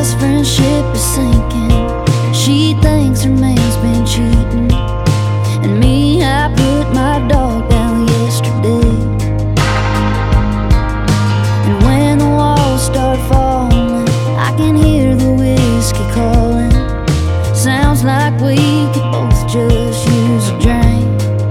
best friend's ship is sinking. She thinks her man's been cheating, and me, I put my dog down yesterday. And when the walls start falling, I can hear the whiskey calling. Sounds like we could both just use a drink.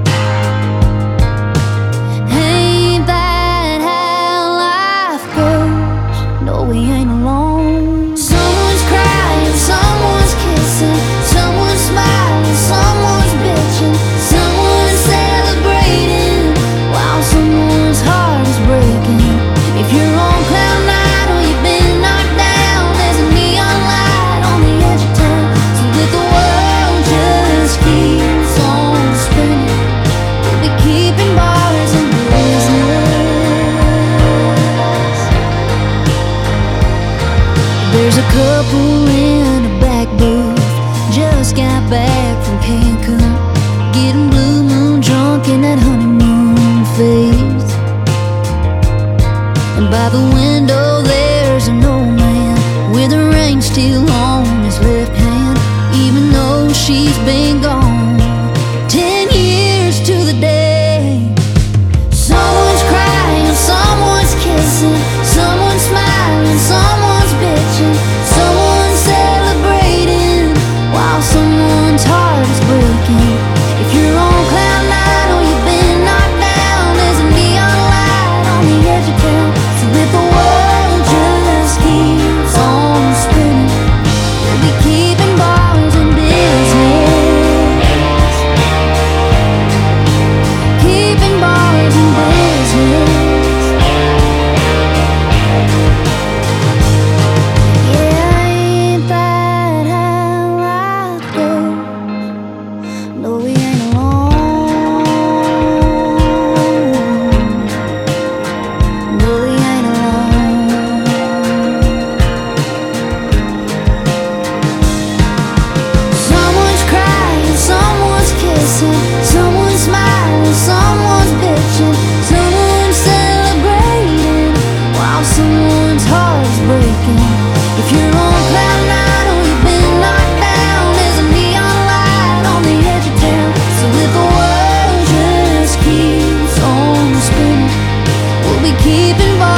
Ain't that how life goes? No, we ain't alone. Someone's crying, someone's kissing, someone's smiling, someone's bitching, someone's celebrating while someone's heart is breaking. If you're on cloud nine or you've been knocked down, there's a neon light on the edge of town. So if the world just keeps on spinning, we'll be keeping bars in business. There's a couple in a back booth, just got back from Cancun, getting blue moon drunk in that honeymoon phase. And by the window there's an old man with a ring still on his left hand, even though she's been gone 10 years to the day. Someone's crying, someone's kissing, someone's smiling, someone's bitching, someone's celebrating while someone's heart is breaking. If you're on cloud nine or you've been knocked down, there's a neon light on the edge of town. So if the world just keeps on spinning, we'll be keeping bars in business. Keeping bars in business. Yeah, ain't that how life goes? No, we ain't alone. No, we ain't alone. Someone's crying, someone's kissing, someone's smiling, someone's bitching, someone's celebrating while someone's heart is breaking. If you're on cloud nine or you've been knocked down, there's a neon light on the edge of town. So if the world just keeps on spinning, we'll be keeping bars